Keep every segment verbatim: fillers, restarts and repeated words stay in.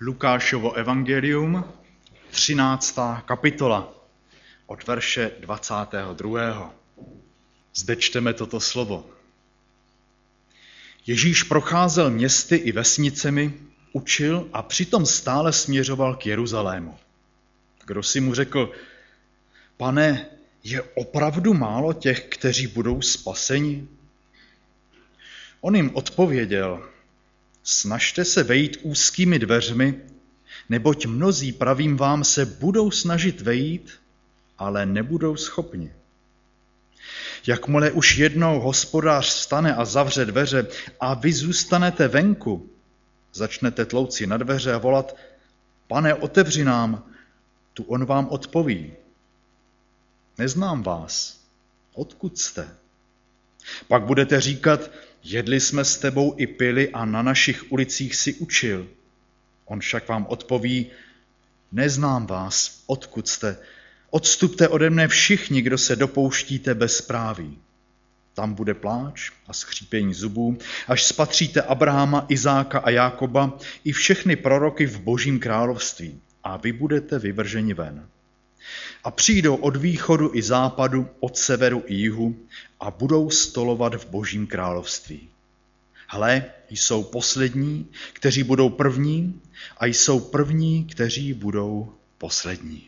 Lukášovo evangelium, třináctá kapitola, od verše dvacátého druhého. Zde čteme toto slovo. Ježíš procházel městy i vesnicemi, učil a přitom stále směřoval k Jeruzalému. Kdo si mu řekl, Pane, je opravdu málo těch, kteří budou spaseni? On jim odpověděl, snažte se vejít úzkými dveřmi, neboť mnozí, pravím vám, se budou snažit vejít, ale nebudou schopni. Jakmile už jednou hospodář vstane a zavře dveře a vy zůstanete venku, začnete tlouci na dveře a volat, Pane, otevři nám, tu on vám odpoví. Neznám vás, odkud jste? Pak budete říkat, jedli jsme s tebou i pili a na našich ulicích si učil. On však vám odpoví, neznám vás, odkud jste? Odstupte ode mne všichni, kdo se dopouštíte bezpráví. Tam bude pláč a skřípění zubů, až spatříte Abrahama, Izáka a Jákoba i všechny proroky v Božím království a vy budete vyvrženi ven. A přijdou od východu i západu, od severu i jihu a budou stolovat v Božím království. Hle, jsou poslední, kteří budou první, a jsou první, kteří budou poslední.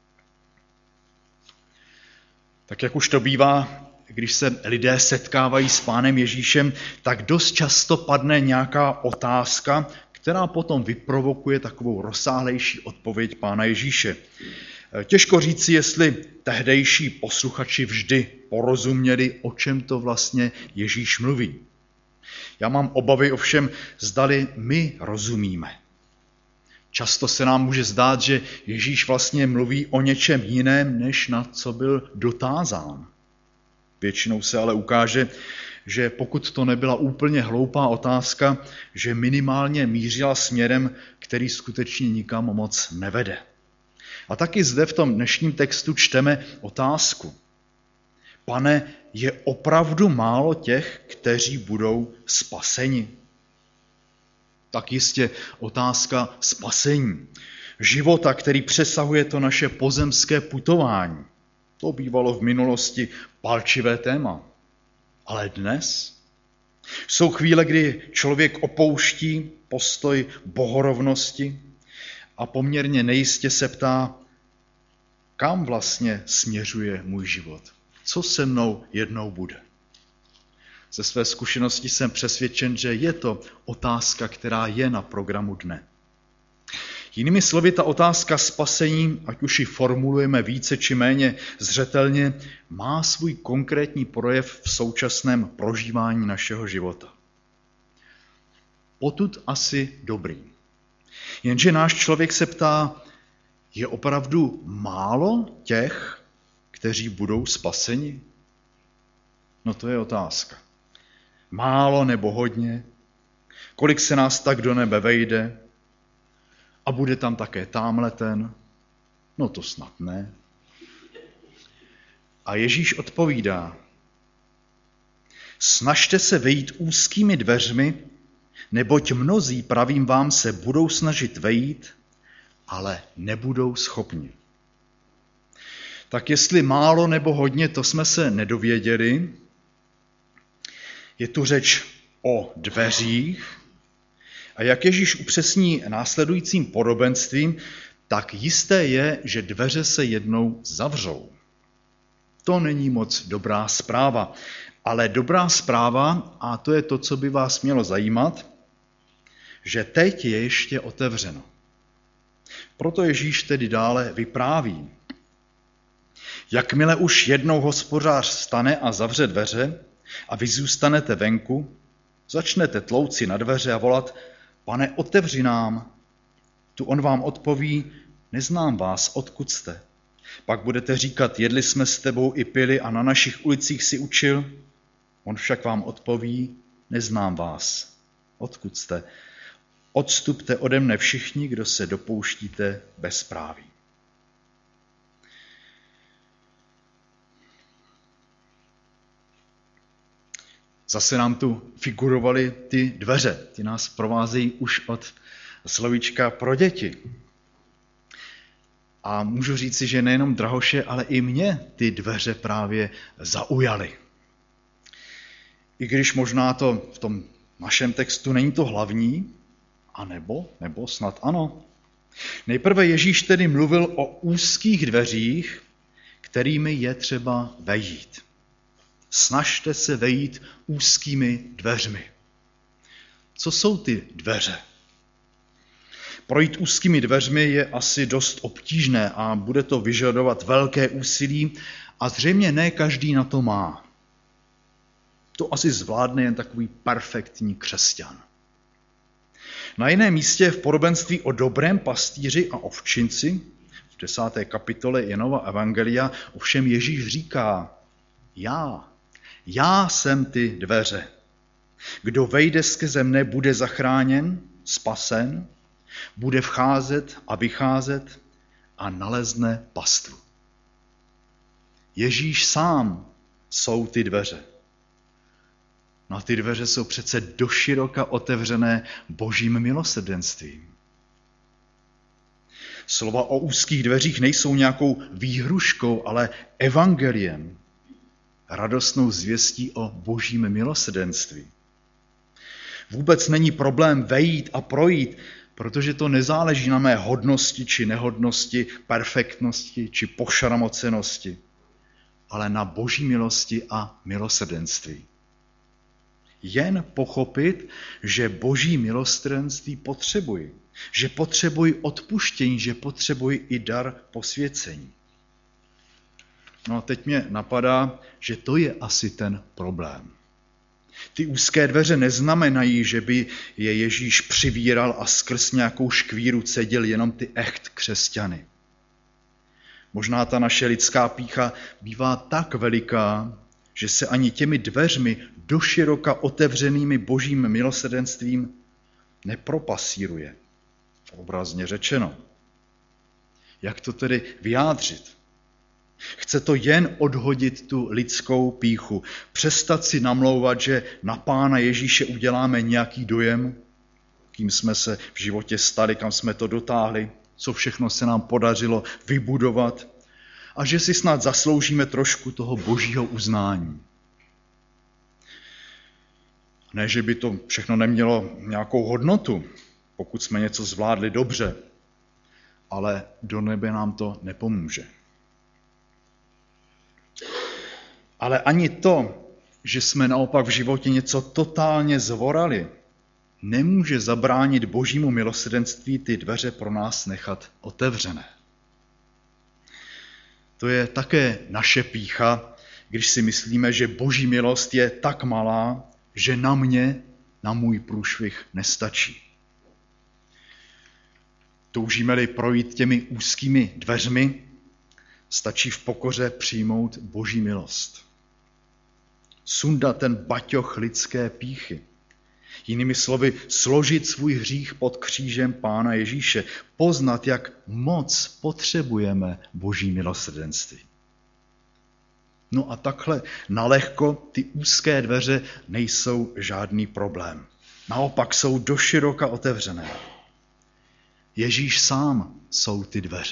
Tak jak už to bývá, když se lidé setkávají s Pánem Ježíšem, tak dost často padne nějaká otázka, která potom vyprovokuje takovou rozsáhlejší odpověď Pána Ježíše. Těžko říci, jestli tehdejší posluchači vždy porozuměli, o čem to vlastně Ježíš mluví. Já mám obavy ovšem, zdali my rozumíme. Často se nám může zdát, že Ježíš vlastně mluví o něčem jiném, než na co byl dotázán. Většinou se ale ukáže, že pokud to nebyla úplně hloupá otázka, že minimálně mířila směrem, který skutečně nikam moc nevede. A taky zde v tom dnešním textu čteme otázku. Pane, je opravdu málo těch, kteří budou spaseni? Tak jistě otázka spasení. Života, který přesahuje to naše pozemské putování. To bývalo v minulosti palčivé téma. Ale dnes jsou chvíle, kdy člověk opouští postoj bohorovnosti a poměrně nejistě se ptá, kam vlastně směřuje můj život? Co se mnou jednou bude? Ze své zkušenosti jsem přesvědčen, že je to otázka, která je na programu dne. Jinými slovy, ta otázka spasení, ať už ji formulujeme více či méně zřetelně, má svůj konkrétní projev v současném prožívání našeho života. Potud asi dobrý. Jenže náš člověk se ptá, je opravdu málo těch, kteří budou spaseni? No to je otázka. Málo nebo hodně? Kolik se nás tak do nebe vejde? A bude tam také támhle ten? No to snad ne. A Ježíš odpovídá, snažte se vejít úzkými dveřmi, neboť mnozí, pravím vám, se budou snažit vejít, ale nebudou schopni. Tak jestli málo nebo hodně, to jsme se nedověděli. Je tu řeč o dveřích. A jak Ježíš upřesní následujícím podobenstvím, tak jisté je, že dveře se jednou zavřou. To není moc dobrá zpráva, ale dobrá zpráva, a to je to, co by vás mělo zajímat, že teď je ještě otevřeno. Proto Ježíš tedy dále vypráví. Jakmile už jednou hospodář vstane a zavře dveře a vy zůstanete venku, začnete tlouci na dveře a volat, Pane, otevři nám. Tu on vám odpoví, neznám vás, odkud jste. Pak budete říkat, jedli jsme s tebou i pili a na našich ulicích si učil. On však vám odpoví, neznám vás, odkud jste. Odstupte ode mne všichni, kdo se dopouštíte bezpráví. Zase nám tu figurovaly ty dveře. Ty nás provázejí už od slovíčka pro děti. A můžu říci, že nejenom Drahoše, ale i mě ty dveře právě zaujaly. I když možná to v tom našem textu není to hlavní, anebo, nebo snad ano. Nejprve Ježíš tedy mluvil o úzkých dveřích, kterými je třeba vejít. Snažte se vejít úzkými dveřmi. Co jsou ty dveře? Projít úzkými dveřmi je asi dost obtížné a bude to vyžadovat velké úsilí a zřejmě ne každý na to má. To asi zvládne jen takový perfektní křesťan. Na jiném místě v podobenství o dobrém pastýři a ovčinci v desáté kapitole Janova evangelia ovšem Ježíš říká: Já, já jsem ty dveře. Kdo vejde skrze mne, bude zachráněn, spasen, bude vcházet a vycházet a nalezne pastvu. Ježíš sám jsou ty dveře. No ty dveře jsou přece doširoka otevřené Božím milosrdenstvím. Slova o úzkých dveřích nejsou nějakou výhruškou, ale evangeliem, radostnou zvěstí o Božím milosrdenství. Vůbec není problém vejít a projít, protože to nezáleží na mé hodnosti či nehodnosti, perfektnosti či pošramocenosti, ale na Boží milosti a milosrdenství. Jen pochopit, že Boží milosrdenství potřebuji, že potřebuji odpuštění, že potřebuji i dar posvěcení. No a teď mě napadá, že to je asi ten problém. Ty úzké dveře neznamenají, že by je Ježíš přivíral a skrz nějakou škvíru cedil jenom ty echt křesťany. Možná ta naše lidská pýcha bývá tak veliká, že se ani těmi dveřmi doširoka otevřenými Božím milosrdenstvím nepropasíruje. Obrazně řečeno. Jak to tedy vyjádřit? Chce to jen odhodit tu lidskou pýchu, přestat si namlouvat, že na Pána Ježíše uděláme nějaký dojem, kým jsme se v životě stali, kam jsme to dotáhli, co všechno se nám podařilo vybudovat a že si snad zasloužíme trošku toho Božího uznání. Ne, že by to všechno nemělo nějakou hodnotu, pokud jsme něco zvládli dobře, ale do nebe nám to nepomůže. Ale ani to, že jsme naopak v životě něco totálně zvorali, nemůže zabránit Božímu milosrdenství ty dveře pro nás nechat otevřené. To je také naše pýcha, když si myslíme, že Boží milost je tak malá, že na mě, na můj průšvih nestačí. Toužíme-li projít těmi úzkými dveřmi, stačí v pokoře přijmout Boží milost. Sundat ten baťoch lidské pýchy. Jinými slovy, složit svůj hřích pod křížem Pána Ježíše. Poznat, jak moc potřebujeme Boží milosrdenství. No a takhle nalehko ty úzké dveře nejsou žádný problém. Naopak jsou doširoka otevřené. Ježíš sám jsou ty dveře.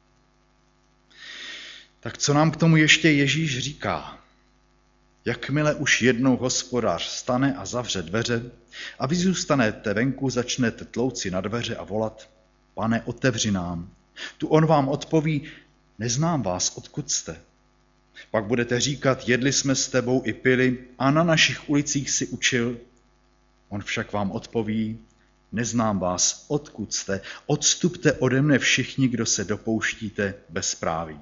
Tak co nám k tomu ještě Ježíš říká? Jakmile už jednou hospodář stane a zavře dveře a vy zůstanete venku, začnete tlouci na dveře a volat: Pane, otevři nám. Tu on vám odpoví: Neznám vás, odkud jste. Pak budete říkat: Jedli jsme s tebou i pili a na našich ulicích si učil. On však vám odpoví: Neznám vás, odkud jste. Odstupte ode mne všichni, kdo se dopouštíte bezpráví.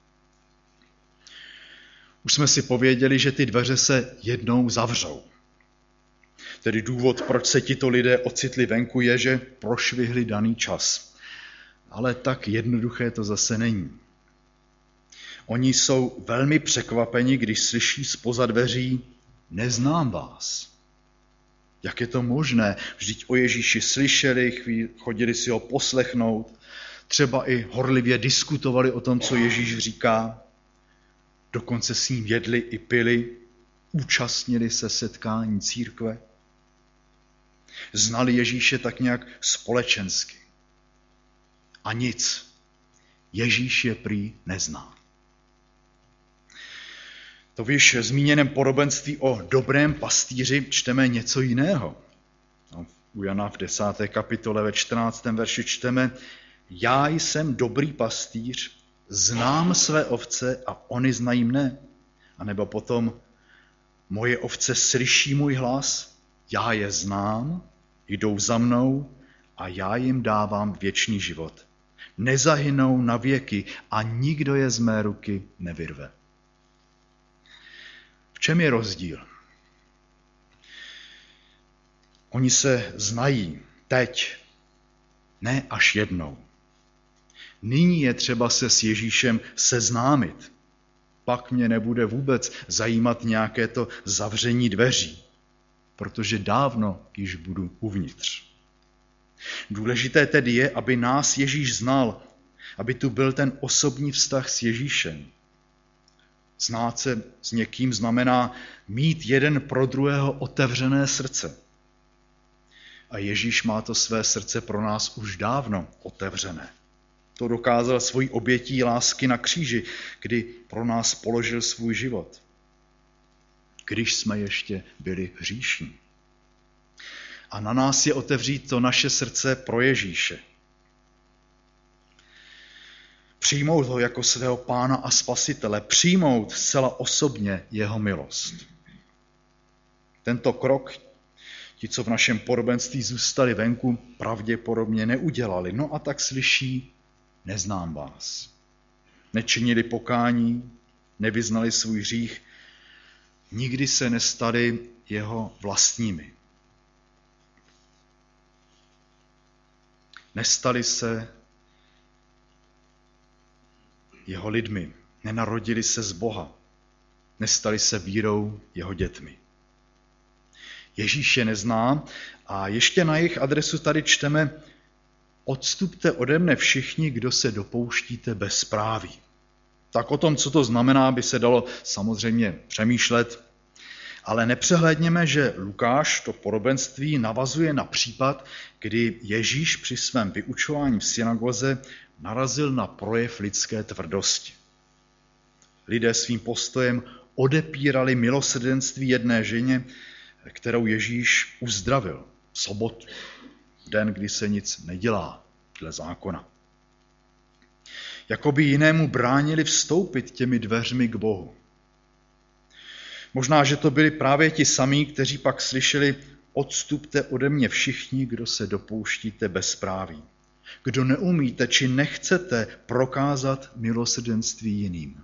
Už jsme si pověděli, že ty dveře se jednou zavřou. Tedy důvod, proč se tito lidé ocitli venku, je, že prošvihli daný čas. Ale tak jednoduché to zase není. Oni jsou velmi překvapeni, když slyší zpoza dveří: Neznám vás. Jak je to možné? Vždyť o Ježíši slyšeli, chodili si ho poslechnout, třeba i horlivě diskutovali o tom, co Ježíš říká. Dokonce s ním jedli i pili, účastnili se setkání církve. Znali Ježíše tak nějak společensky. A nic. Ježíš je prý nezná. To v již zmíněném podobenství o dobrém pastýři čteme něco jiného. No, u Jana v desáté kapitole ve čtrnáctém verši čteme: Já jsem dobrý pastýř, znám své ovce a oni znají mne. A nebo potom: Moje ovce slyší můj hlas, já je znám, jdou za mnou a já jim dávám věčný život. Nezahynou na věky a nikdo je z mé ruky nevyrve. V čem je rozdíl? Oni se znají teď, ne až jednou. Nyní je třeba se s Ježíšem seznámit. Pak mě nebude vůbec zajímat nějaké to zavření dveří, protože dávno již budu uvnitř. Důležité tedy je, aby nás Ježíš znal, aby tu byl ten osobní vztah s Ježíšem. Znát se s někým znamená mít jeden pro druhého otevřené srdce. A Ježíš má to své srdce pro nás už dávno otevřené. To dokázal svojí obětí lásky na kříži, kdy pro nás položil svůj život, když jsme ještě byli hříšní. A na nás je otevřít to naše srdce pro Ježíše. Přijmout ho jako svého pána a spasitele, přijmout zcela osobně jeho milost. Tento krok ti, co v našem podobenství zůstali venku, pravděpodobně neudělali. No a tak slyší: Neznám vás. Nečinili pokání, nevyznali svůj hřích, nikdy se nestali jeho vlastními. Nestali se jeho lidmi, nenarodili se z Boha, nestali se vírou jeho dětmi. Ježíš je nezná a ještě na jejich adresu tady čteme: Odstupte ode mne všichni, kdo se dopouštíte bezpráví. Tak o tom, co to znamená, by se dalo samozřejmě přemýšlet, ale nepřehlédněme, že Lukáš to podobenství navazuje na případ, kdy Ježíš při svém vyučování v synagoze narazil na projev lidské tvrdosti. Lidé svým postojem odepírali milosrdenství jedné ženě, kterou Ježíš uzdravil v sobotu, den, kdy se nic nedělá dle zákona. Jakoby jinému bránili vstoupit těmi dveřmi k Bohu. Možná, že to byli právě ti samí, kteří pak slyšeli: Odstupte ode mě všichni, kdo se dopouštíte bezpráví. Kdo neumíte či nechcete prokázat milosrdenství jiným.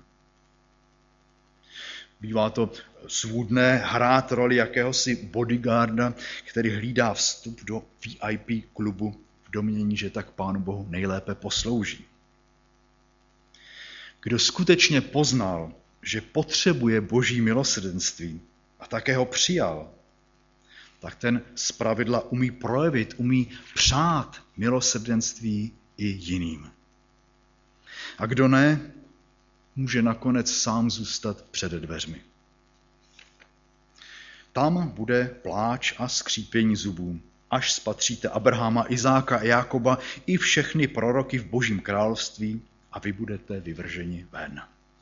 Bývá to svůdné hrát roli jakéhosi bodyguarda, který hlídá vstup do V I P klubu v domnění, že tak Pánu Bohu nejlépe poslouží. Kdo skutečně poznal, že potřebuje Boží milosrdenství a také ho přijal, tak ten zpravidla umí projevit, umí přát milosrdenství i jiným. A kdo ne, může nakonec sám zůstat před dveřmi. Tam bude pláč a skřípění zubů, až spatříte Abrahama, Izáka a Jákoba i všechny proroky v Božím království a vy budete vyvrženi ven.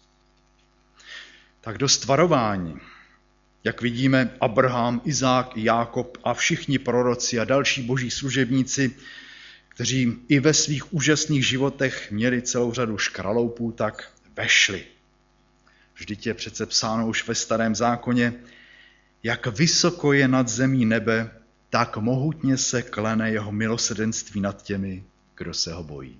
Tak dost varování. Jak vidíme, Abraham, Izák, Jákob a všichni proroci a další boží služebníci, kteří i ve svých úžasných životech měli celou řadu škraloupů, tak vešli. Vždyť je přece psáno už ve Starém zákoně: Jak vysoko je nad zemí nebe, tak mohutně se klene jeho milosrdenství nad těmi, kdo se ho bojí.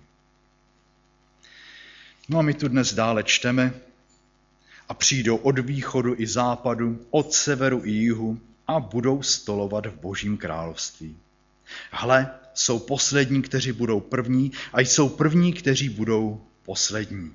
No a my tu dnes dále čteme: A přijdou od východu i západu, od severu i jihu a budou stolovat v Božím království. Hle, jsou poslední, kteří budou první, a jsou první, kteří budou poslední.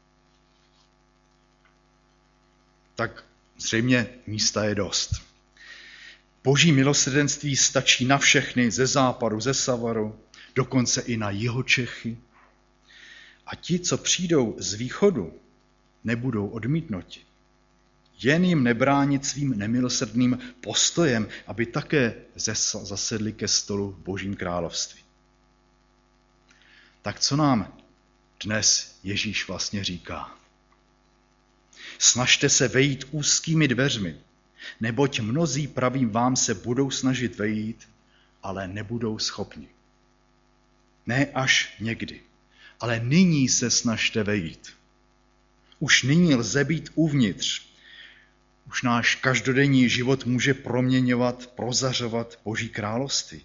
Tak zřejmě místa je dost. Boží milosrdenství stačí na všechny ze západu, ze severu, dokonce i na Jihočechy. A ti, co přijdou z východu, nebudou odmítnuti. jen jim nebránit svým nemilosrdným postojem, aby také zasedli ke stolu v Božím království. Tak co nám dnes Ježíš vlastně říká? Snažte se vejít úzkými dveřmi, neboť mnozí, pravím vám, se budou snažit vejít, ale nebudou schopni. Ne až někdy, ale nyní se snažte vejít. Už nyní lze být uvnitř. Už náš každodenní život může proměňovat, prozařovat Boží království.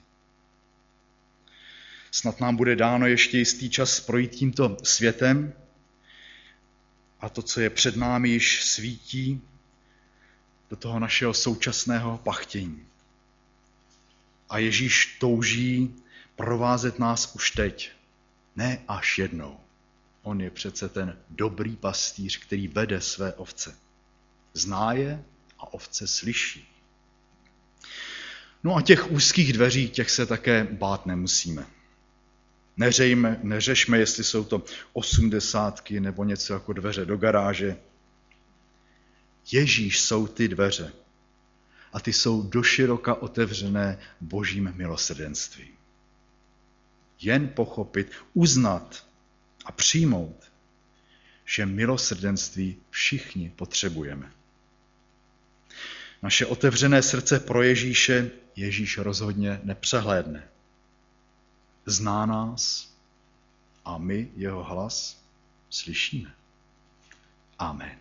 Snad nám bude dáno ještě jistý čas projít tímto světem a to, co je před námi, již svítí do toho našeho současného pachtění. A Ježíš touží provázet nás už teď, ne až jednou. On je přece ten dobrý pastýř, který vede své ovce. Zná je a ovce slyší. No a těch úzkých dveří, těch se také bát nemusíme. Neřejme, neřešme, jestli jsou to osmdesátky nebo něco jako dveře do garáže. Ježíš jsou ty dveře a ty jsou doširoka otevřené Božím milosrdenstvím. Jen pochopit, uznat a přijmout, že milosrdenství všichni potřebujeme. Naše otevřené srdce pro Ježíše Ježíš rozhodně nepřehlédne. Zná nás a my jeho hlas slyšíme. Amen.